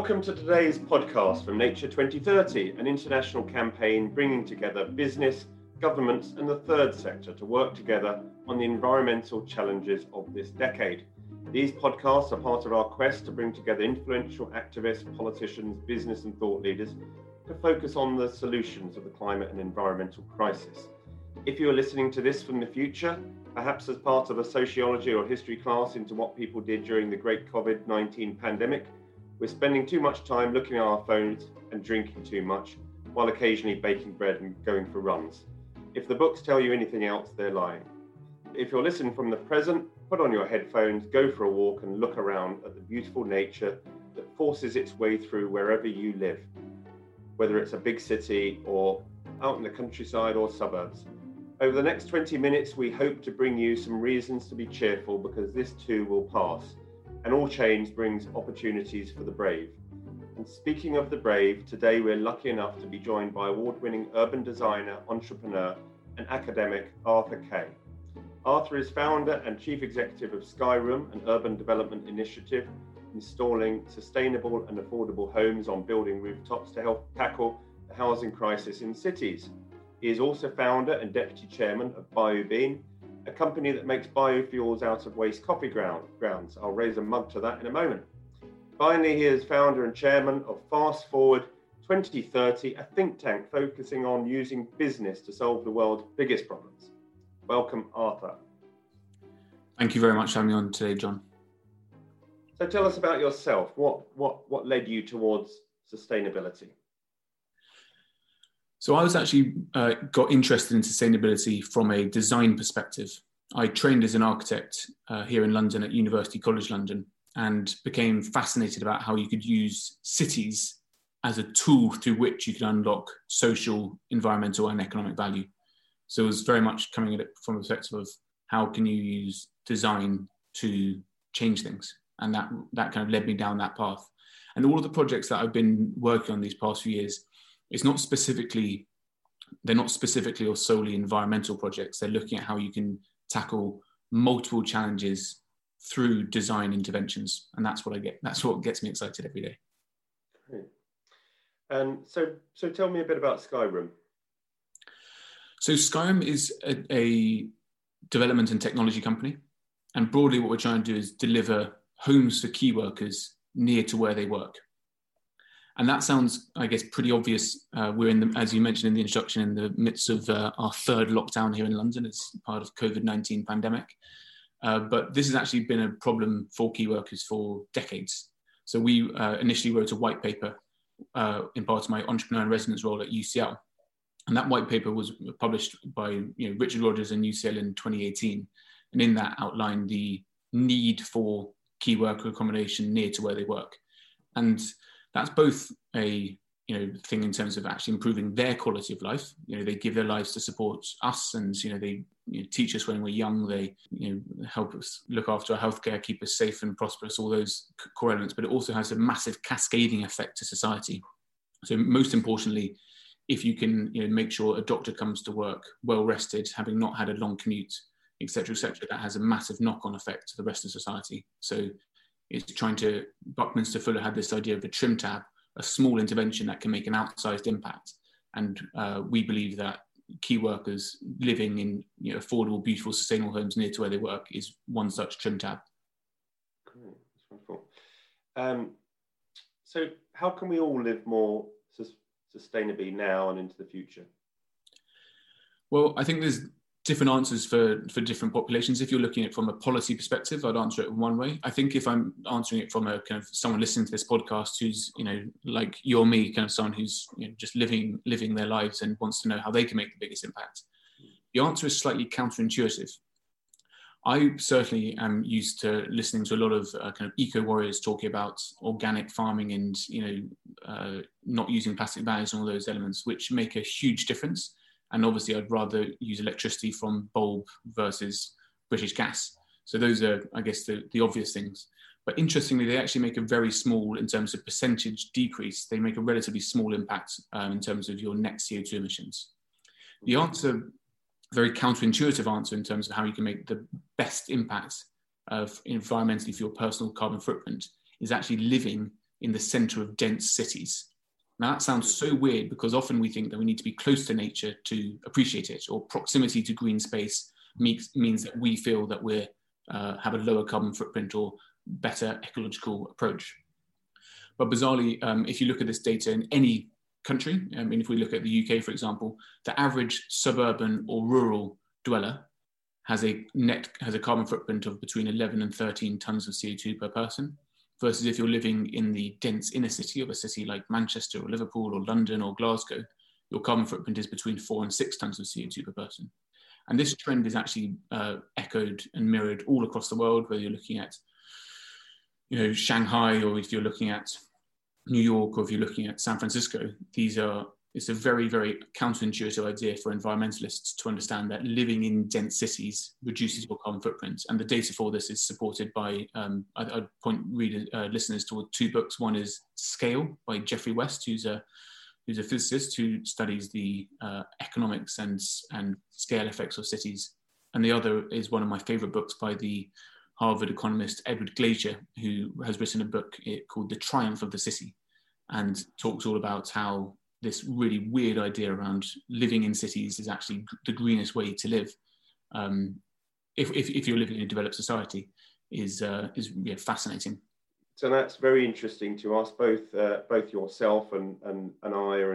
Welcome to today's podcast from Nature 2030, an international campaign bringing together business, governments and the third sector to work together on the environmental challenges of this decade. These podcasts are part of our quest to bring together influential activists, politicians, business and thought leaders to focus on the solutions of the climate and environmental crisis. If you are listening to this from the future, perhaps as part of a sociology or history class into what people did during the great COVID-19 pandemic, we're spending too much time looking at our phones and drinking too much, while occasionally baking bread and going for runs. If the books tell you anything else, they're lying. If you're listening from the present, put on your headphones, go for a walk and look around at the beautiful nature that forces its way through wherever you live, whether it's a big city or out in the countryside or suburbs. Over the next 20 minutes, we hope to bring you some reasons to be cheerful because this too will pass. And all change brings opportunities for the brave. And speaking of the brave, today we're lucky enough to be joined by award-winning urban designer, entrepreneur, and academic Arthur Kay. Arthur is founder and chief executive of Skyroom, an urban development initiative installing sustainable and affordable homes on building rooftops to help tackle the housing crisis in cities. He is also founder and deputy chairman of BioBean, a company that makes biofuels out of waste coffee grounds. I'll raise a mug to that in a moment. Finally, he is founder and chairman of Fast Forward 2030, a think tank focusing on using business to solve the world's biggest problems. Welcome, Arthur. Thank you very much for having me on today, John. So tell us about yourself. What led you towards sustainability? So I was actually got interested in sustainability from a design perspective. I trained as an architect here in London at University College London and became fascinated about how you could use cities as a tool through which you could unlock social, environmental and economic value. So it was very much coming at it from a perspective of how can you use design to change things? And that kind of led me down that path. And all of the projects that I've been working on these past few years, they're not specifically or solely environmental projects. They're looking at how you can tackle multiple challenges through design interventions. And that's what gets me excited every day. Great. And so tell me a bit about Skyroom. So Skyroom is a development and technology company. And broadly what we're trying to do is deliver homes for key workers near to where they work. And that sounds, I guess, pretty obvious. We're as you mentioned in the introduction, in the midst of our third lockdown here in London as part of COVID-19 pandemic. But this has actually been a problem for key workers for decades. So we initially wrote a white paper in part of my entrepreneur in residence role at UCL. And that white paper was published by Richard Rogers and UCL in 2018. And in that outlined the need for key worker accommodation near to where they work. And that's both a thing in terms of actually improving their quality of life. They give their lives to support us, and they teach us when we're young. They help us look after our healthcare, keep us safe and prosperous. All those core elements. But it also has a massive cascading effect to society. So most importantly, if you can make sure a doctor comes to work well rested, having not had a long commute, etc., that has a massive knock-on effect to the rest of society. So it's trying to, Buckminster Fuller had this idea of a trim tab, a small intervention that can make an outsized impact. And we believe that key workers living in affordable, beautiful, sustainable homes near to where they work is one such trim tab. Great, that's wonderful. So how can we all live more sustainably now and into the future? Well, I think there's different answers for different populations. If you're looking at it from a policy perspective, I'd answer it in one way. I think if I'm answering it from a kind of someone listening to this podcast who's, like you or me, kind of someone who's just living their lives and wants to know how they can make the biggest impact, the answer is slightly counterintuitive. I certainly am used to listening to a lot of kind of eco warriors talking about organic farming and, not using plastic bags and all those elements, which make a huge difference. And obviously, I'd rather use electricity from bulb versus British gas. So those are, I guess, the obvious things. But interestingly, they actually make a very small, in terms of percentage decrease, they make a relatively small impact in terms of your net CO2 emissions. The answer, very counterintuitive answer in terms of how you can make the best impact of environmentally for your personal carbon footprint, is actually living in the centre of dense cities. Now that sounds so weird because often we think that we need to be close to nature to appreciate it, or proximity to green space means that we feel that we have a lower carbon footprint or better ecological approach. But bizarrely, if you look at this data in any country, I mean, if we look at the UK, for example, the average suburban or rural dweller has a carbon footprint of between 11 and 13 tons of CO2 per person, versus if you're living in the dense inner city of a city like Manchester or Liverpool or London or Glasgow, your carbon footprint is between 4 and 6 tons of CO2 per person. And this trend is actually echoed and mirrored all across the world, whether you're looking at Shanghai, or if you're looking at New York, or if you're looking at San Francisco. It's a very, very counterintuitive idea for environmentalists to understand that living in dense cities reduces your carbon footprint. And the data for this is supported by, I'd point listeners toward 2 books. One is Scale by Geoffrey West, who's a physicist who studies the economics and scale effects of cities. And the other is one of my favorite books by the Harvard economist Edward Glaeser, who has written a book called The Triumph of the City, and talks all about how this really weird idea around living in cities is actually the greenest way to live. If you're living in a developed society, is fascinating. So that's very interesting to us. Both yourself and I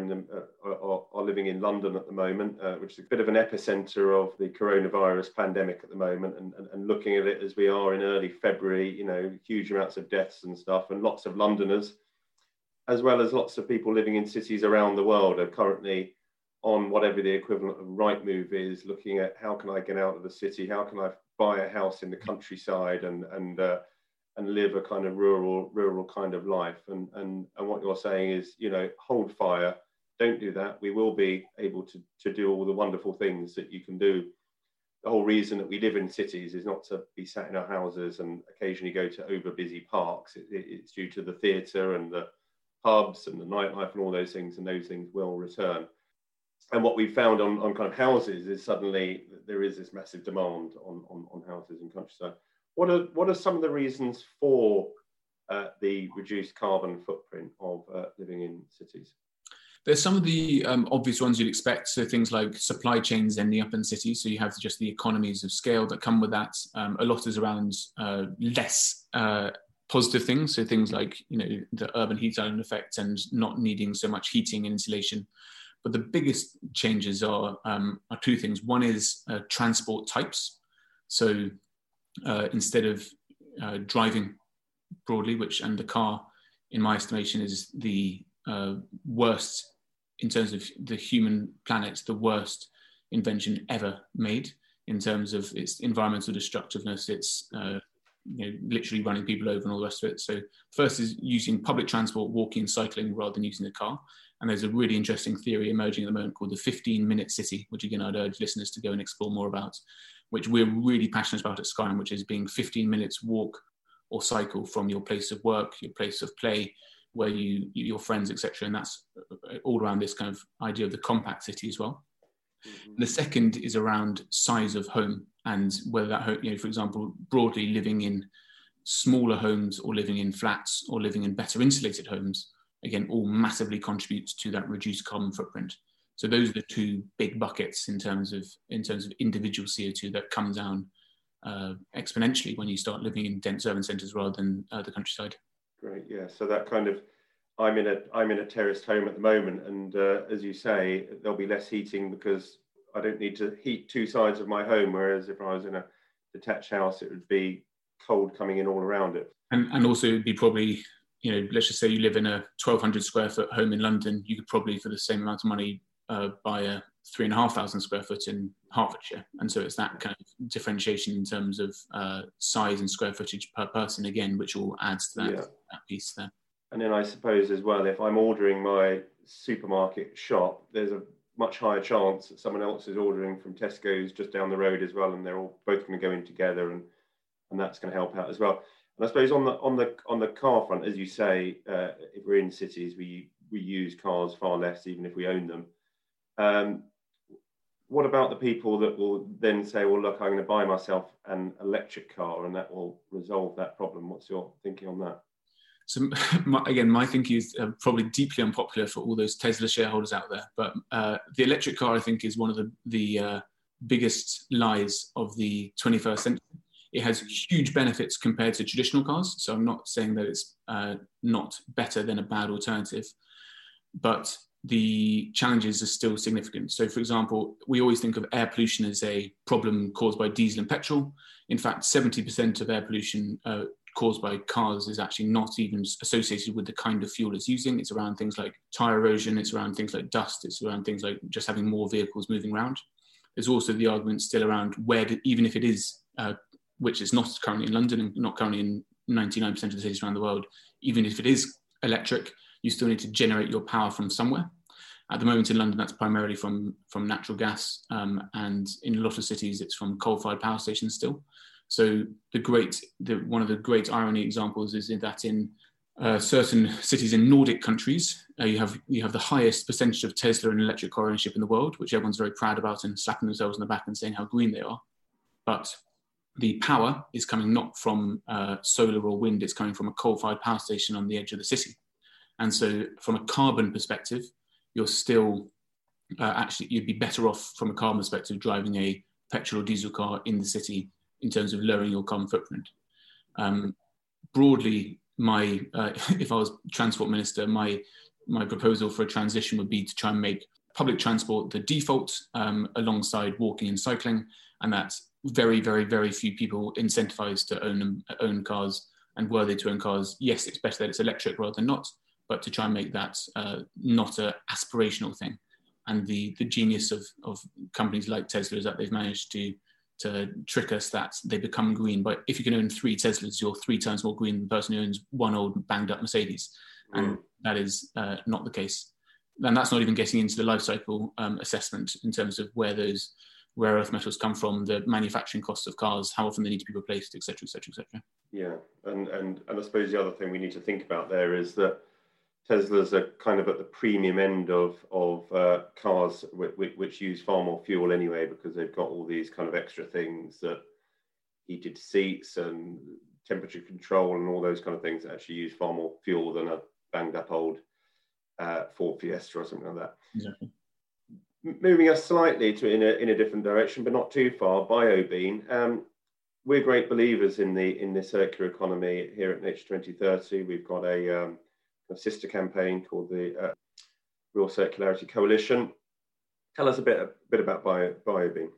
are living in London at the moment, which is a bit of an epicenter of the coronavirus pandemic at the moment. And looking at it as we are in early February, huge amounts of deaths and stuff, and lots of Londoners, as well as lots of people living in cities around the world, are currently on whatever the equivalent of Rightmove is, looking at how can I get out of the city, how can I buy a house in the countryside and live a kind of rural kind of life. And what you're saying is, hold fire, don't do that. We will be able to do all the wonderful things that you can do. The whole reason that we live in cities is not to be sat in our houses and occasionally go to over busy parks. It's due to the theatre and the pubs and the nightlife and all those things, and those things will return. And what we found on kind of houses is suddenly there is this massive demand on houses in countryside. What are some of the reasons for the reduced carbon footprint of living in cities? There's some of the obvious ones you'd expect. So things like supply chains ending up in cities. So you have just the economies of scale that come with that. A lot is around less positive things. So things like, the urban heat island effect and not needing so much heating and insulation. But the biggest changes are 2 things. One is transport types. So instead of driving broadly, and the car, in my estimation, is the worst in terms of the human planet, the worst invention ever made in terms of its environmental destructiveness, its literally running people over and all the rest of it. So first is using public transport, walking, cycling, rather than using the car. And there's a really interesting theory emerging at the moment called the 15-minute city, which again, I'd urge listeners to go and explore more about, which we're really passionate about at Skyrim, which is being 15 minutes walk or cycle from your place of work, your place of play, where your friends, etc. And that's all around this kind of idea of the compact city as well. Mm-hmm. The second is around size of home, and whether that home, for example, broadly living in smaller homes or living in flats or living in better insulated homes, again, all massively contributes to that reduced carbon footprint. So those are the 2 big buckets in terms of individual CO2 that come down exponentially when you start living in dense urban centres rather than the countryside. Great, yeah. So that kind of, I'm in a terraced home at the moment, and as you say, there'll be less heating because I don't need to heat 2 sides of my home. Whereas if I was in a detached house, it would be cold coming in all around it. And also it'd be probably, let's just say you live in a 1,200 square foot home in London, you could probably, for the same amount of money, buy a 3,500 square foot in Hertfordshire. And so it's that kind of differentiation in terms of size and square footage per person, again, which all adds to that piece there. And then I suppose as well, if I'm ordering my supermarket shop, there's a much higher chance that someone else is ordering from Tesco's just down the road as well, and they're all both going to go in together, and that's going to help out as well. And I suppose on the car front, as you say, if we're in cities, we use cars far less, even if we own them. What about the people that will then say, well, look, I'm going to buy myself an electric car and that will resolve that problem? What's your thinking on that? So my thinking is probably deeply unpopular for all those Tesla shareholders out there, but the electric car, I think, is one of the biggest lies of the 21st century. It has huge benefits compared to traditional cars. So I'm not saying that it's not better than a bad alternative, but the challenges are still significant. So, for example, we always think of air pollution as a problem caused by diesel and petrol. In fact, 70% of air pollution caused by cars is actually not even associated with the kind of fuel it's using. It's around things like tire erosion, it's around things like dust, it's around things like just having more vehicles moving around. There's also the argument still around even if it is, which is not currently in London and not currently in 99% of the cities around the world, even if it is electric, you still need to generate your power from somewhere. At the moment in London, that's primarily from natural gas, and in a lot of cities, it's from coal-fired power stations still. So one of the great irony examples is that in certain cities in Nordic countries, you have the highest percentage of Tesla and electric car ownership in the world, which everyone's very proud about and slapping themselves on the back and saying how green they are. But the power is coming not from solar or wind, it's coming from a coal-fired power station on the edge of the city. And so from a carbon perspective, you're still you'd be better off from a carbon perspective driving a petrol or diesel car in the city in terms of lowering your carbon footprint. Broadly, if I was transport minister, my proposal for a transition would be to try and make public transport the default alongside walking and cycling, and that's very, very, very few people incentivized to own cars, and were they to own cars, yes, it's better that it's electric rather than not, but to try and make that not an aspirational thing. And the genius of companies like Tesla is that they've managed to trick us that they become green. But if you can own 3 Teslas, you're 3 times more green than the person who owns one old banged up Mercedes. And that is not the case. And that's not even getting into the life cycle assessment in terms of where those rare earth metals come from, the manufacturing costs of cars, how often they need to be replaced, et cetera, et cetera, et cetera. Yeah, and I suppose the other thing we need to think about there is that Teslas are kind of at the premium end of cars which use far more fuel anyway, because they've got all these kind of extra things, that heated seats and temperature control and all those kind of things that actually use far more fuel than a banged up old Ford Fiesta or something like that. Exactly. Moving us slightly in a different direction, but not too far, BioBean. We're great believers in the circular economy here at Nature 2030. We've got a sister campaign called the Real Circularity Coalition. Tell us a bit about BioBean.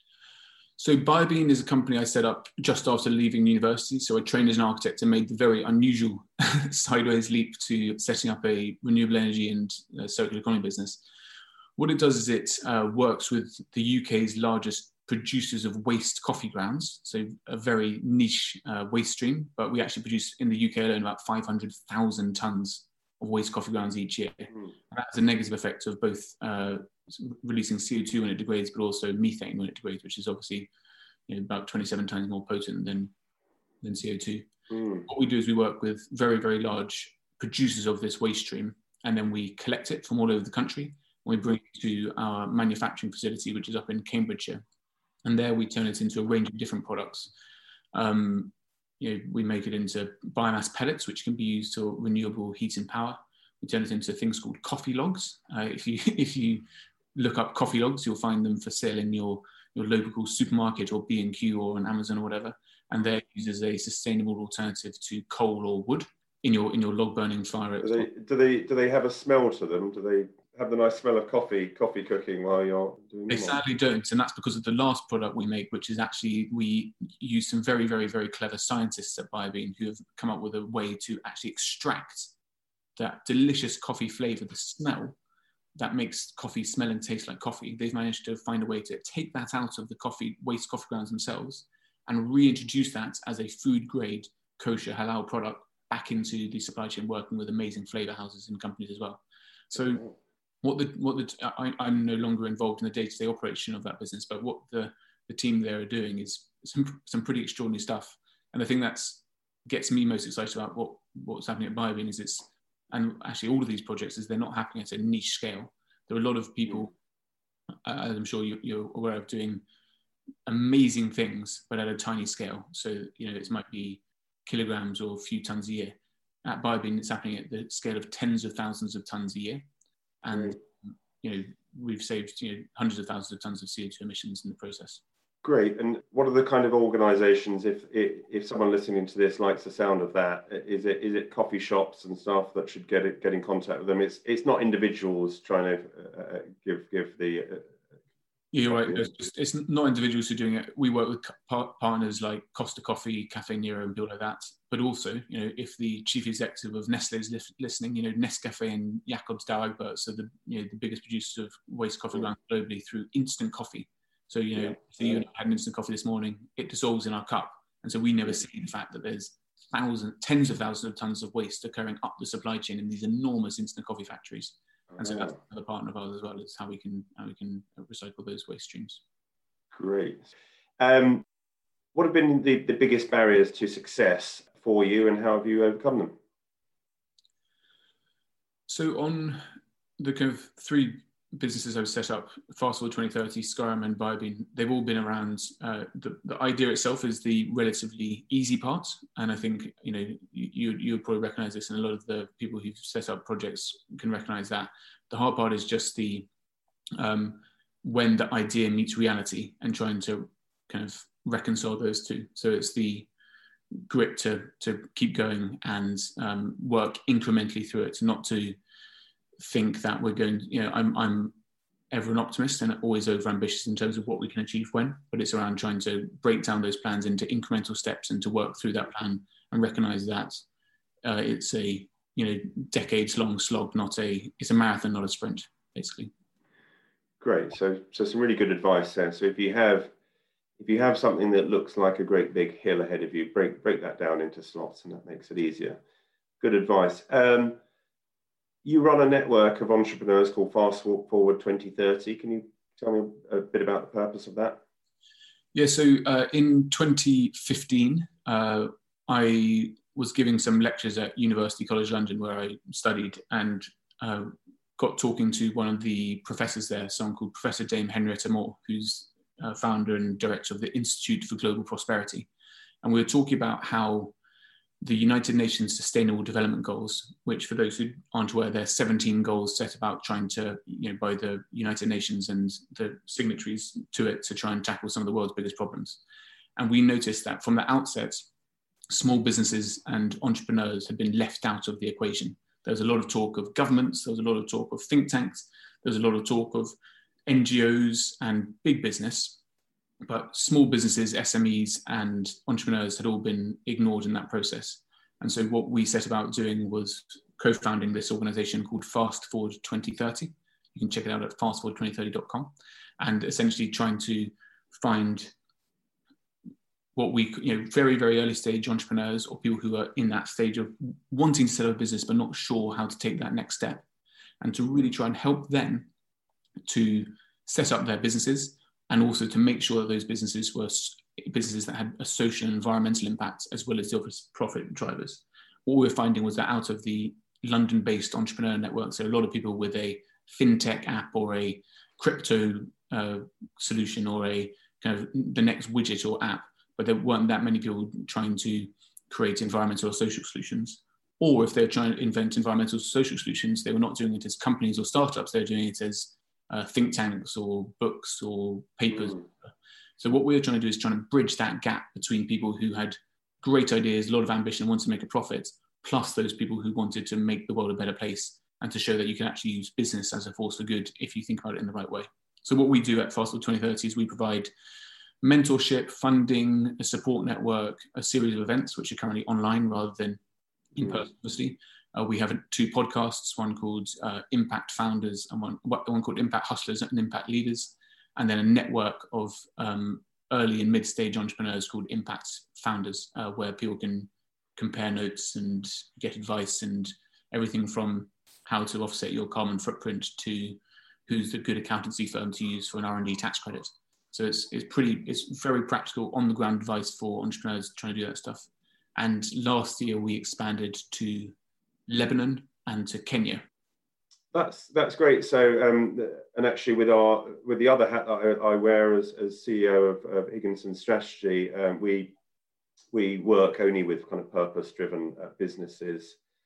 So BioBean is a company I set up just after leaving university. So I trained as an architect and made the very unusual sideways leap to setting up a renewable energy and circular economy business. What it does is it works with the UK's largest producers of waste coffee grounds, so a very niche waste stream, but we actually produce in the UK alone about 500,000 tonnes of waste coffee grounds each year. And that has a negative effect of both releasing CO2 when it degrades, but also methane when it degrades, which is obviously about 27 times more potent than CO2. What we do is we work with very, very large producers of this waste stream, and then we collect it from all over the country. We bring it to our manufacturing facility, which is up in Cambridgeshire. And there we turn it into a range of different products. We make it into biomass pellets, which can be used for renewable heat and power. We turn it into things called coffee logs. If you look up coffee logs, you'll find them for sale in your local supermarket or B&Q or on Amazon or whatever. And they're used as a sustainable alternative to coal or wood in your log burning fire. Do they have a smell to them? Do they have the nice smell of coffee cooking while you're doing They sadly don't, and that's because of the last product we make, which is actually, we use some very, very, very clever scientists at BioBean who have come up with a way to actually extract that delicious coffee flavour, the smell that makes coffee smell and taste like coffee. They've managed to find a way to take that out of the waste coffee grounds themselves and reintroduce that as a food grade kosher halal product back into the supply chain, working with amazing flavour houses and companies as well. So I'm no longer involved in the day-to-day operation of that business, but what the team there are doing is some pretty extraordinary stuff. And the thing that gets me most excited about what's happening at BioBean is and actually all of these projects, is they're not happening at a niche scale. There are a lot of people, as I'm sure you're aware of, doing amazing things, but at a tiny scale. So, it might be kilograms or a few tons a year. at Biobean, it's happening at the scale of tens of thousands of tons a year. And, we've saved, hundreds of thousands of tons of CO2 emissions in the process. Great. And what are the kind of organisations, if someone listening to this likes the sound of that, is it coffee shops and stuff that should get in contact with them? It's not individuals trying to give the. You're right. It's not individuals who are doing it. We work with partners like Costa Coffee, Cafe Nero, and people like that. But also, if the chief executive of Nestle is listening, Nescafe and Jacobs Douwe Egberts, so the biggest producers of waste coffee grounds globally through instant coffee. So you had an instant coffee this morning, it dissolves in our cup, and so we never see the fact that there's tens of thousands of tons of waste occurring up the supply chain in these enormous instant coffee factories. And so that's another partner of ours as well, is how we can recycle those waste streams. Great. What have been the biggest barriers to success for you, and how have you overcome them? So on the kind of three businesses I've set up, Fast Forward 2030, Skyrim and Biobean, they've all been around, the idea itself is the relatively easy part. And I think, you'll probably recognize this, and a lot of the people who've set up projects can recognize that. The hard part is just the, when the idea meets reality and trying to kind of reconcile those two. So it's the grit to keep going and work incrementally through it, not to think that we're going, I'm ever an optimist and always over ambitious in terms of what we can achieve when, but it's around trying to break down those plans into incremental steps and to work through that plan and recognize that it's a decades long slog, it's a marathon, not a sprint, basically. Great. So some really good advice there. So if you have something that looks like a great big hill ahead of you, break that down into slots, and that makes it easier. Good advice. You run a network of entrepreneurs called Fast Forward 2030. Can you tell me a bit about the purpose of that? Yeah, so in 2015, I was giving some lectures at University College London, where I studied, and got talking to one of the professors there, someone called Professor Dame Henrietta Moore, who's founder and director of the Institute for Global Prosperity. And we were talking about how the United Nations Sustainable Development Goals, which for those who aren't aware, there are 17 goals set about trying to, by the United Nations and the signatories to it, to try and tackle some of the world's biggest problems. And we noticed that from the outset, small businesses and entrepreneurs had been left out of the equation. There was a lot of talk of governments, there was a lot of talk of think tanks, there was a lot of talk of NGOs and big business, but small businesses, SMEs and entrepreneurs had all been ignored in that process. And so what we set about doing was co-founding this organization called Fast Forward 2030. You can check it out at fastforward2030.com, and essentially trying to find what we, very, very early stage entrepreneurs or people who are in that stage of wanting to set up a business but not sure how to take that next step, and to really try and help them to set up their businesses, and also to make sure that those businesses were businesses that had a social and environmental impact, as well as the obvious profit drivers. What we were finding was that out of the London-based entrepreneur networks, there are a lot of people with a fintech app or a crypto solution or a kind of the next widget or app, but there weren't that many people trying to create environmental or social solutions. Or if they're trying to invent environmental or social solutions, they were not doing it as companies or startups, they were doing it as think tanks or books or papers. So what we're trying to do is trying to bridge that gap between people who had great ideas, a lot of ambition, wanted to make a profit, plus those people who wanted to make the world a better place, and to show that you can actually use business as a force for good if you think about it in the right way. So what we do at Fast Forward 2030 is we provide mentorship, funding, a support network, a series of events which are currently online rather than in person, obviously. We have two podcasts, one called Impact Founders and one called Impact Hustlers and Impact Leaders, and then a network of early and mid-stage entrepreneurs called Impact Founders, where people can compare notes and get advice, and everything from how to offset your carbon footprint to who's the good accountancy firm to use for an R&D tax credit. So it's very practical, on-the-ground advice for entrepreneurs trying to do that stuff. And last year we expanded to Lebanon and to Kenya. That's great. So and actually with the other hat that I wear as CEO of Higginson Strategy, we work only with kind of purpose-driven businesses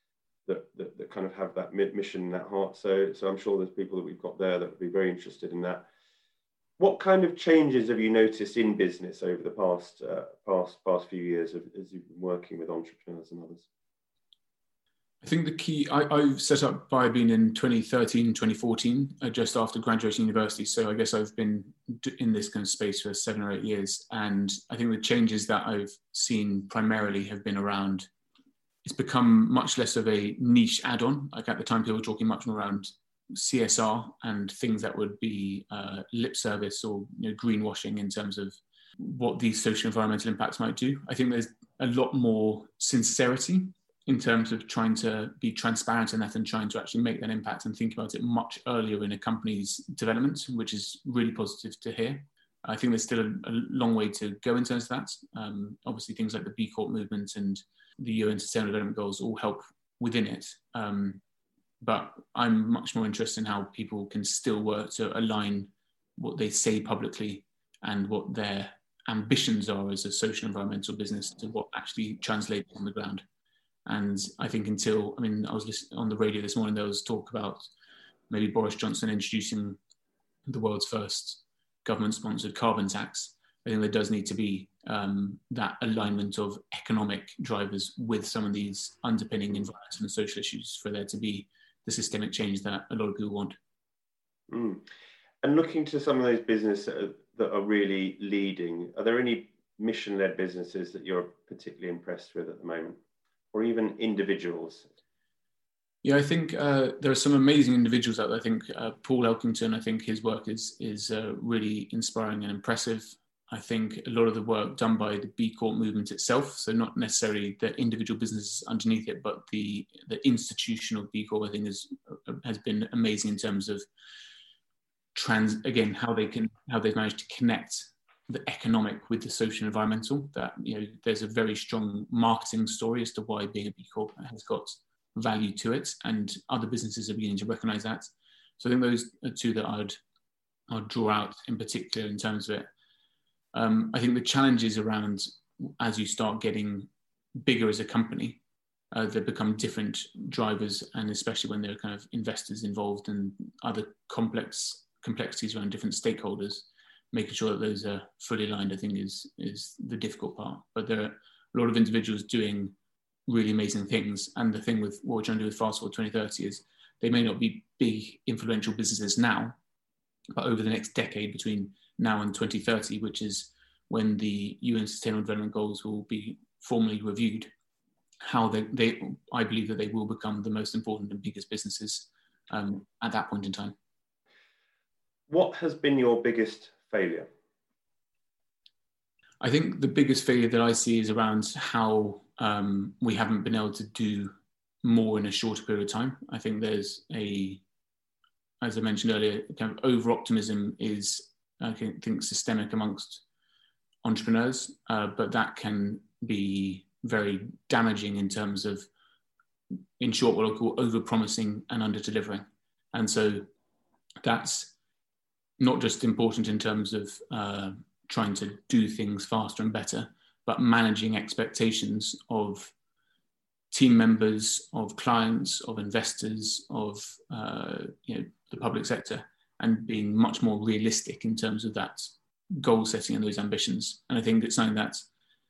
that kind of have that mission in that heart. So I'm sure there's people that we've got there that would be very interested in that. What kind of changes have you noticed in business over the past few years as you've been working with entrepreneurs and others? I think the key, I set up Biobean in 2013, 2014, just after graduating university. So I guess I've been in this kind of space for 7 or 8 years. And I think the changes that I've seen primarily have been around, it's become much less of a niche add-on. Like at the time, people were talking much more around CSR and things that would be lip service or greenwashing in terms of what these social environmental impacts might do. I think there's a lot more sincerity in terms of trying to be transparent in that and trying to actually make that impact and think about it much earlier in a company's development, which is really positive to hear. I think there's still a long way to go in terms of that. Obviously, things like the B Corp movement and the UN Sustainable Development Goals all help within it. But I'm much more interested in how people can still work to align what they say publicly and what their ambitions are as a social environmental business to what actually translates on the ground. And I think I was listening on the radio this morning, there was talk about maybe Boris Johnson introducing the world's first government-sponsored carbon tax. I think there does need to be that alignment of economic drivers with some of these underpinning environmental and social issues for there to be the systemic change that a lot of people want. Mm. And looking to some of those businesses that are really leading, are there any mission-led businesses that you're particularly impressed with at the moment? Or even individuals? Yeah, I think there are some amazing individuals out there. I think Paul Elkington, I think his work is really inspiring and impressive. I think a lot of the work done by the B Corp movement itself, so not necessarily the individual businesses underneath it, but the institutional B Corp, I think has been amazing in terms of how they've managed to connect the economic with the social and environmental. That there's a very strong marketing story as to why being a B Corp has got value to it, and other businesses are beginning to recognise that. So I think those are two that I'd draw out in particular in terms of it. I think the challenges around as you start getting bigger as a company, there become different drivers, and especially when there are kind of investors involved and other complexities around different stakeholders. Making sure that those are fully aligned, I think, is the difficult part. But there are a lot of individuals doing really amazing things. And the thing with what we're trying to do with Fast Forward 2030 is they may not be big, influential businesses now, but over the next decade between now and 2030, which is when the UN Sustainable Development Goals will be formally reviewed, how I believe that they will become the most important and biggest businesses at that point in time. What has been your biggest failure? I think the biggest failure that I see is around how we haven't been able to do more in a shorter period of time. I think there's as I mentioned earlier, kind of over-optimism is, I think, systemic amongst entrepreneurs, but that can be very damaging in terms of, in short, what I call over-promising and under-delivering. And so that's not just important in terms of trying to do things faster and better, but managing expectations of team members, of clients, of investors, of the public sector, and being much more realistic in terms of that goal setting and those ambitions. And I think it's something that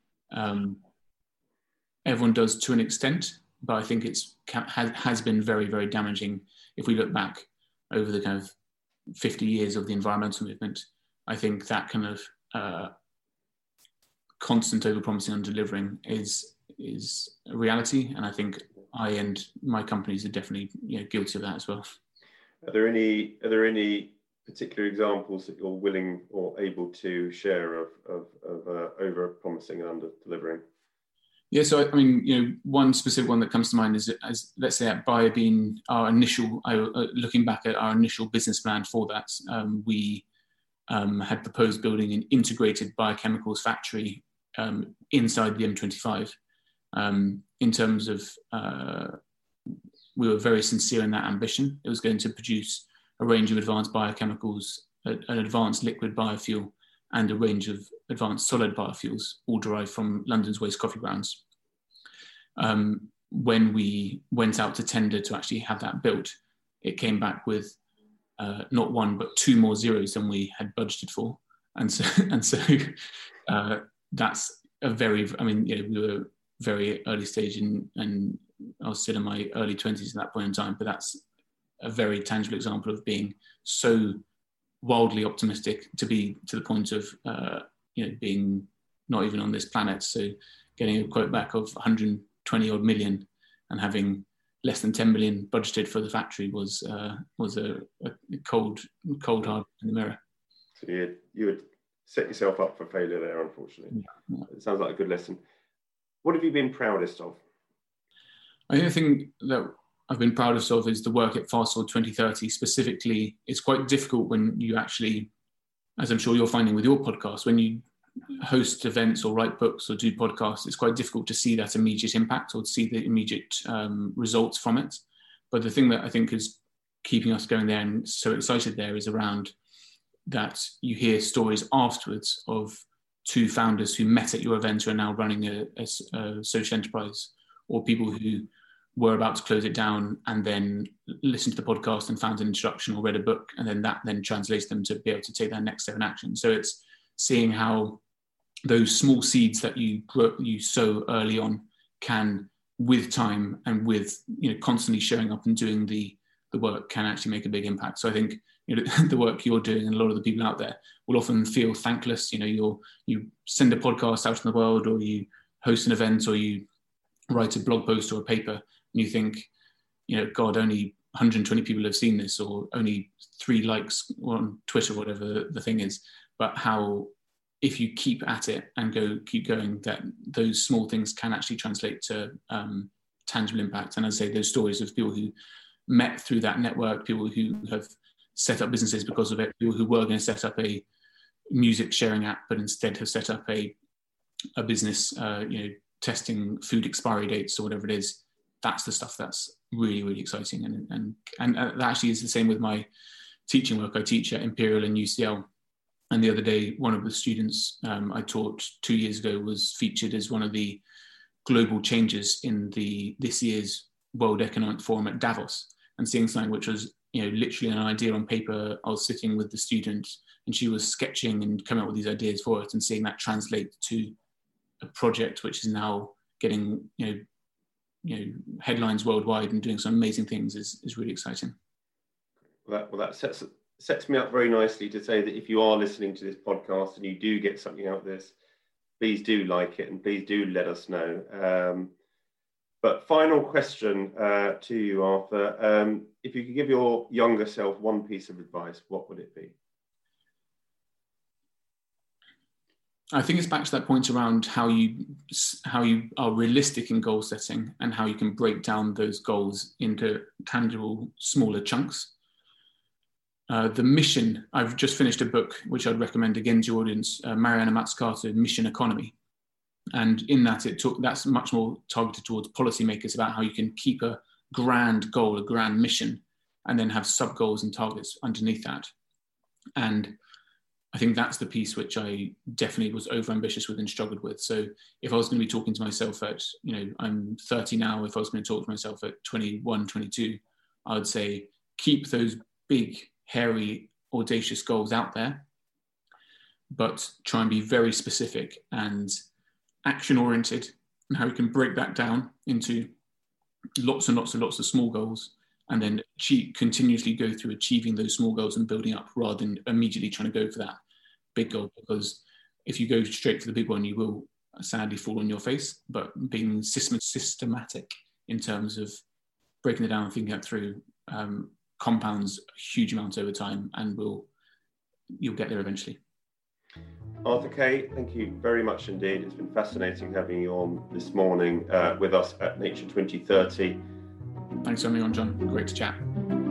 everyone does to an extent, but I think has been very, very damaging. If we look back over the kind of 50 years of the environmental movement, I think that kind of constant overpromising and delivering is a reality, and I think I and my companies are definitely guilty of that as well. Are there any particular examples that you're willing or able to share of over-promising and under-delivering? Yeah, so I mean, one specific one that comes to mind is, as let's say at Biobean, looking back at our initial business plan for that, we had proposed building an integrated biochemicals factory inside the M25. In terms of, we were very sincere in that ambition. It was going to produce a range of advanced biochemicals, an advanced liquid biofuel, and a range of advanced solid biofuels, all derived from London's waste coffee grounds. when we went out to tender to actually have that built, it came back with not one but two more zeros than we had budgeted for, and so that's a very. I mean, we were very early stage, and I was still in my early 20s at that point in time. But that's a very tangible example of being so wildly optimistic to be to the point of being not even on this planet. So getting a quote back of 120 odd million and having less than 10 million budgeted for the factory was a cold hard in the mirror. So you would set yourself up for failure there, unfortunately. Yeah. It sounds like a good lesson. What have you been proudest of? I think the thing that I've been proudest of is the work at Fastforward 2030. Specifically, it's quite difficult when you actually, as I'm sure you're finding with your podcast, when you host events or write books or do podcasts, it's quite difficult to see that immediate impact or to see the immediate results from it. But the thing that I think is keeping us going there and so excited there is around that you hear stories afterwards of two founders who met at your event who are now running a social enterprise, or people who were about to close it down and then listened to the podcast and found an introduction or read a book, and then that then translates them to be able to take that next step in action. So it's seeing how those small seeds that you sow early on can, with time and with constantly showing up and doing the work, can actually make a big impact. So I think the work you're doing and a lot of the people out there will often feel thankless. You send a podcast out in the world, or you host an event, or you write a blog post or a paper, and you think, God, only 120 people have seen this, or only 3 likes on Twitter, whatever the thing is. But how, if you keep at it and keep going, that those small things can actually translate to tangible impact. And as I say, those stories of people who met through that network, people who have set up businesses because of it, people who were going to set up a music sharing app, but instead have set up a business, testing food expiry dates or whatever it is. That's the stuff that's really, really exciting. And that actually is the same with my teaching work. I teach at Imperial and UCL. And the other day, one of the students I taught 2 years ago was featured as one of the global changers in this year's World Economic Forum at Davos, and seeing something which was literally an idea on paper. I was sitting with the student and she was sketching and coming up with these ideas for it, and seeing that translate to a project which is now getting headlines worldwide and doing some amazing things is really exciting. Well, that sets me up very nicely to say that if you are listening to this podcast and you do get something out of this, please do like it and please do let us know. But final question to you, Arthur. If you could give your younger self one piece of advice, what would it be? I think it's back to that point around how you are realistic in goal setting and how you can break down those goals into tangible, smaller chunks. The mission, I've just finished a book which I'd recommend again to your audience, Mariana Mazzucato, Mission Economy. And in that, that's much more targeted towards policymakers about how you can keep a grand goal, a grand mission, and then have sub-goals and targets underneath that. And I think that's the piece which I definitely was over-ambitious with and struggled with. So if I was going to be talking to myself at, I'm 30 now, if I was going to talk to myself at 21, 22, I would say keep those big, hairy, audacious goals out there, but try and be very specific and action-oriented, and how you can break that down into lots and lots and lots of small goals, and then continuously go through achieving those small goals and building up, rather than immediately trying to go for that big goal. Because if you go straight for the big one, you will sadly fall on your face. But being systematic in terms of breaking it down and thinking that through compounds a huge amount over time, and you'll get there eventually. Arthur Kay, thank you very much indeed. It's been fascinating having you on this morning with us at Nature 2030. Thanks for having me on, John. Great to chat.